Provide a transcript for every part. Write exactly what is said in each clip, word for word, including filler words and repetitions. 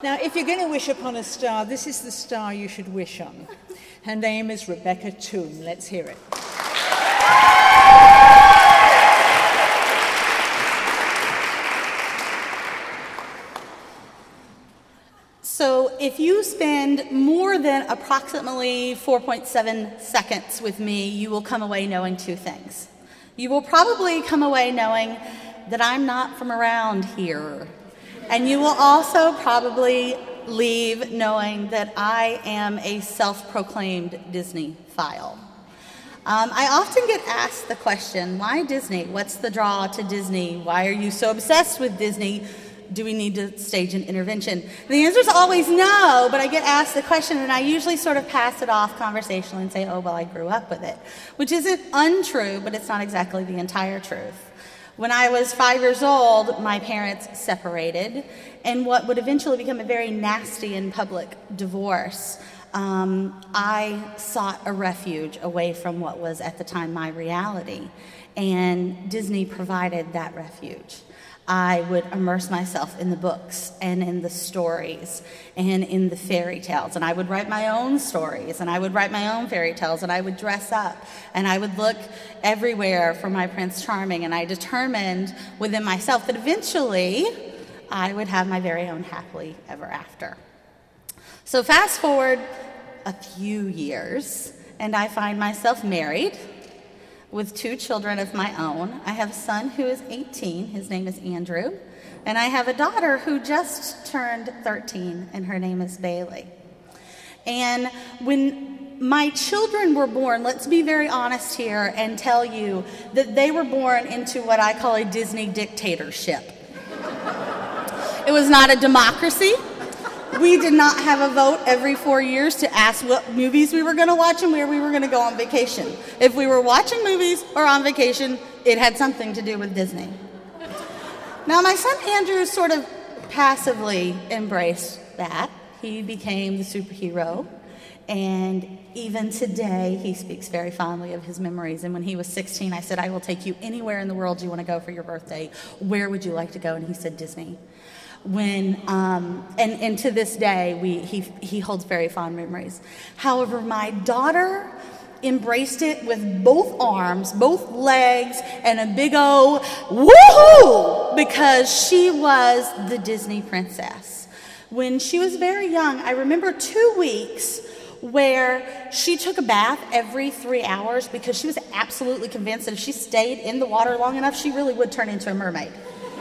Now, if you're going to wish upon a star, this is the star you should wish on. Her name is Rebecca Toome. Let's hear it. So if you spend more than approximately four point seven seconds with me, you will come away knowing two things. You will probably come away knowing that I'm not from around here. And you will also probably leave knowing that I am a self-proclaimed Disney-phile. Um, I often get asked the question, why Disney? What's the draw to Disney? Why are you so obsessed with Disney? Do we need to stage an intervention? The answer is always no, but I get asked the question and I usually sort of pass it off conversationally and say, oh, well, I grew up with it, which isn't untrue, but it's not exactly the entire truth. When I was five years old, my parents separated, and what would eventually become a very nasty and public divorce, um, I sought a refuge away from what was at the time my reality, and Disney provided that refuge. I would immerse myself in the books and in the stories and in the fairy tales. And I would write my own stories and I would write my own fairy tales and I would dress up and I would look everywhere for my Prince Charming. And I determined within myself that eventually I would have my very own happily ever after. So fast forward a few years and I find myself married with two children of my own. I have a son who is eighteen, his name is Andrew, and I have a daughter who just turned thirteen, and her name is Bailey. And when my children were born, let's be very honest here and tell you that they were born into what I call a Disney dictatorship. It was not a democracy. We did not have a vote every four years to ask what movies we were going to watch and where we were going to go on vacation. If we were watching movies or on vacation, it had something to do with Disney. Now, my son Andrew sort of passively embraced that. He became the superhero, and even today, he speaks very fondly of his memories. And when he was sixteen, I said, I will take you anywhere in the world you want to go for your birthday. Where would you like to go? And he said, Disney. When um, and, and to this day, we, he, he holds very fond memories. However, my daughter embraced it with both arms, both legs, and a big O woohoo, because she was the Disney princess. When she was very young, I remember two weeks where she took a bath every three hours because she was absolutely convinced that if she stayed in the water long enough, she really would turn into a mermaid.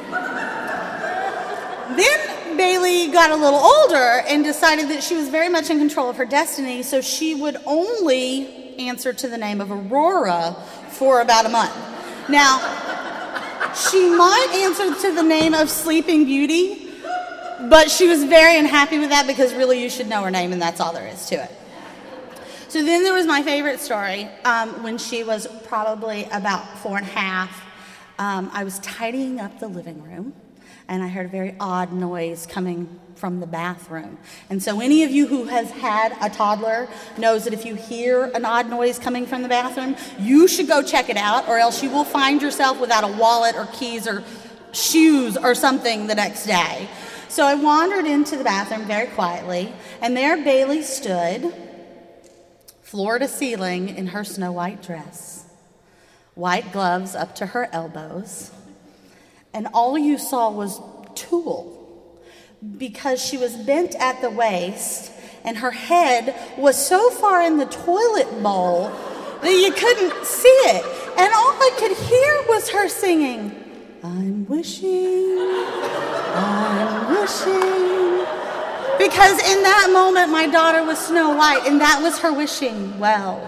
Then Bailey got a little older and decided that she was very much in control of her destiny, so she would only answer to the name of Aurora for about a month. Now, she might answer to the name of Sleeping Beauty, but she was very unhappy with that because really you should know her name and that's all there is to it. So then there was my favorite story. Um, when she was probably about four and a half, um, I was tidying up the living room, and I heard a very odd noise coming from the bathroom. And so any of you who has had a toddler knows that if you hear an odd noise coming from the bathroom, you should go check it out, or else you will find yourself without a wallet or keys or shoes or something the next day. So I wandered into the bathroom very quietly, and there Bailey stood, floor to ceiling, in her snow white dress, white gloves up to her elbows, and all you saw was tulle, because she was bent at the waist and her head was so far in the toilet bowl that you couldn't see it. And all I could hear was her singing, I'm wishing, I'm wishing. Because in that moment, my daughter was Snow White, and that was her wishing well.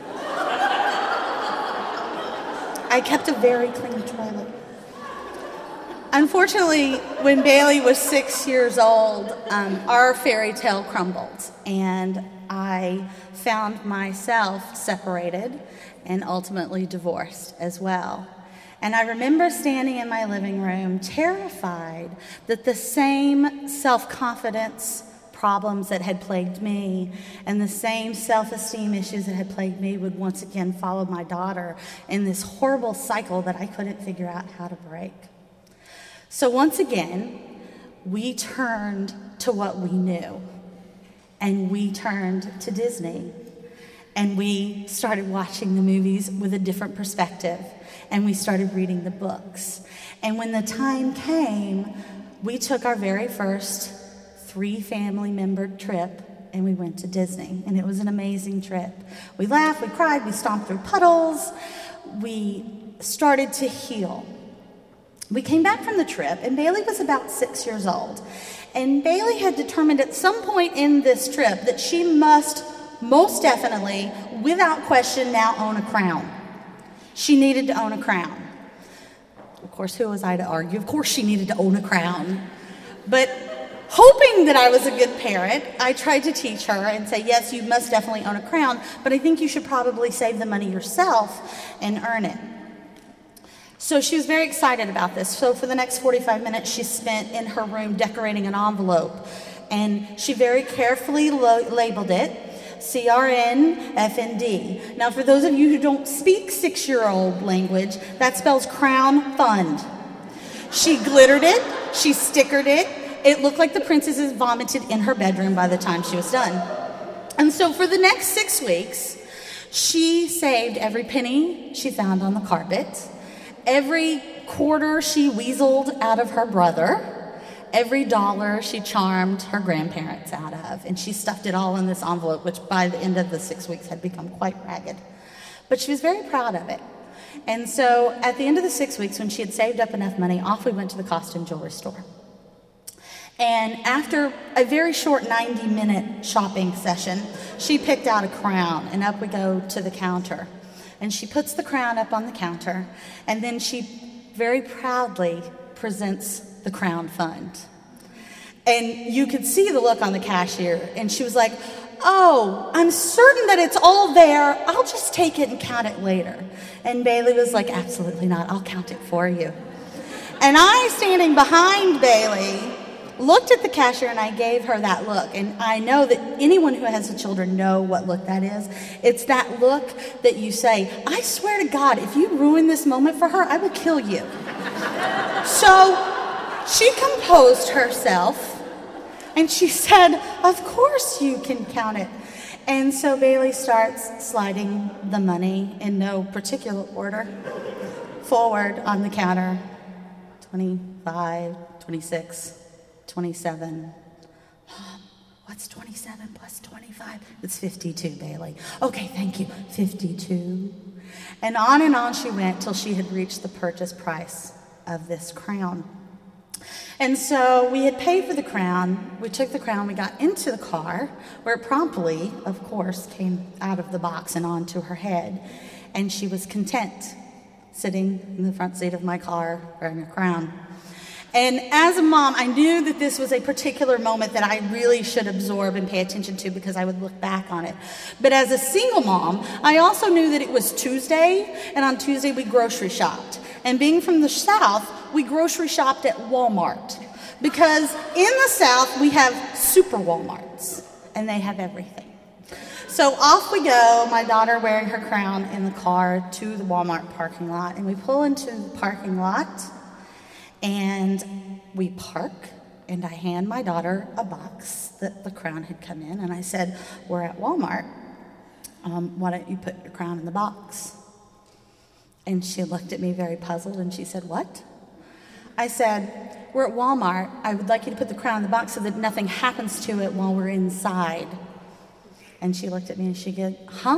I kept a very clean toilet. Unfortunately, when Bailey was six years old, um, our fairy tale crumbled, and I found myself separated and ultimately divorced as well. And I remember standing in my living room, terrified that the same self-confidence problems that had plagued me and the same self-esteem issues that had plagued me would once again follow my daughter in this horrible cycle that I couldn't figure out how to break. So once again, we turned to what we knew. And we turned to Disney. And we started watching the movies with a different perspective. And we started reading the books. And when the time came, we took our very first three family member trip and we went to Disney. And it was an amazing trip. We laughed, we cried, we stomped through puddles. We started to heal. We came back from the trip, and Bailey was about six years old. And Bailey had determined at some point in this trip that she must most definitely, without question, now own a crown. She needed to own a crown. Of course, who was I to argue? Of course she needed to own a crown. But hoping that I was a good parent, I tried to teach her and say, yes, you must definitely own a crown, but I think you should probably save the money yourself and earn it. So she was very excited about this. So for the next forty-five minutes, she spent in her room decorating an envelope. And she very carefully lo- labeled it C R N F N D. Now, for those of you who don't speak six-year-old language, that spells Crown Fund. She glittered it. She stickered it. It looked like the princesses vomited in her bedroom by the time she was done. And so for the next six weeks, she saved every penny she found on the carpet, every quarter she weaseled out of her brother, every dollar she charmed her grandparents out of, and she stuffed it all in this envelope, which by the end of the six weeks had become quite ragged. But she was very proud of it. And so at the end of the six weeks, when she had saved up enough money, off we went to the costume jewelry store. And after a very short ninety-minute shopping session, she picked out a crown, and up we go to the counter. And she puts the crown up on the counter, and then she very proudly presents the Crown Fund. And you could see the look on the cashier, and she was like, oh, I'm certain that it's all there. I'll just take it and count it later. And Bailey was like, absolutely not. I'll count it for you. And I, standing behind Bailey, looked at the cashier and I gave her that look. And I know that anyone who has children know what look that is. It's that look that you say, I swear to God, if you ruin this moment for her, I will kill you. So she composed herself and she said, of course you can count it. And so Bailey starts sliding the money in no particular order forward on the counter. twenty-five, twenty-six, twenty-seven. Mom, what's twenty-seven plus twenty-five? It's fifty-two, Bailey. Okay, thank you. fifty-two. And on and on she went till she had reached the purchase price of this crown. And so we had paid for the crown. We took the crown. We got into the car, where it promptly, of course, came out of the box and onto her head. And she was content, sitting in the front seat of my car wearing a crown. And as a mom, I knew that this was a particular moment that I really should absorb and pay attention to because I would look back on it. But as a single mom, I also knew that it was Tuesday, and on Tuesday we grocery shopped. And being from the South, we grocery shopped at Walmart. Because in the South, we have super Walmarts, and they have everything. So off we go, my daughter wearing her crown in the car to the Walmart parking lot. And we pull into the parking lot, and we park, and I hand my daughter a box that the crown had come in. And I said, we're at Walmart. Um, why don't you put your crown in the box? And she looked at me very puzzled, and she said, what? I said, we're at Walmart. I would like you to put the crown in the box so that nothing happens to it while we're inside. And she looked at me and she said, huh?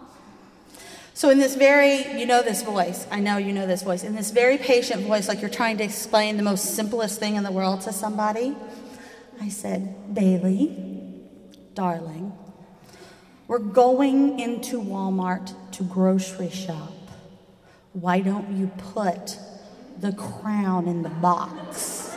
So in this very, you know this voice, I know you know this voice, in this very patient voice, like you're trying to explain the most simplest thing in the world to somebody, I said, Bailey, darling, we're going into Walmart to grocery shop. Why don't you put the crown in the box?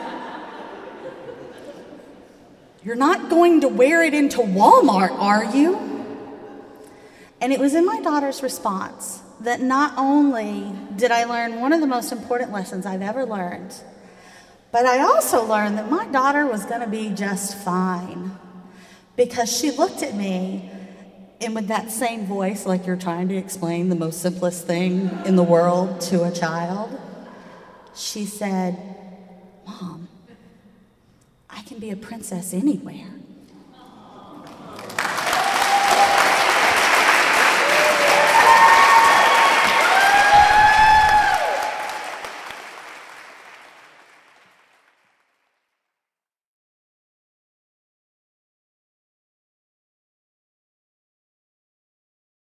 You're not going to wear it into Walmart, are you? And it was in my daughter's response that not only did I learn one of the most important lessons I've ever learned, but I also learned that my daughter was going to be just fine. Because she looked at me, and with that same voice, like you're trying to explain the most simplest thing in the world to a child, she said, Mom, I can be a princess anywhere.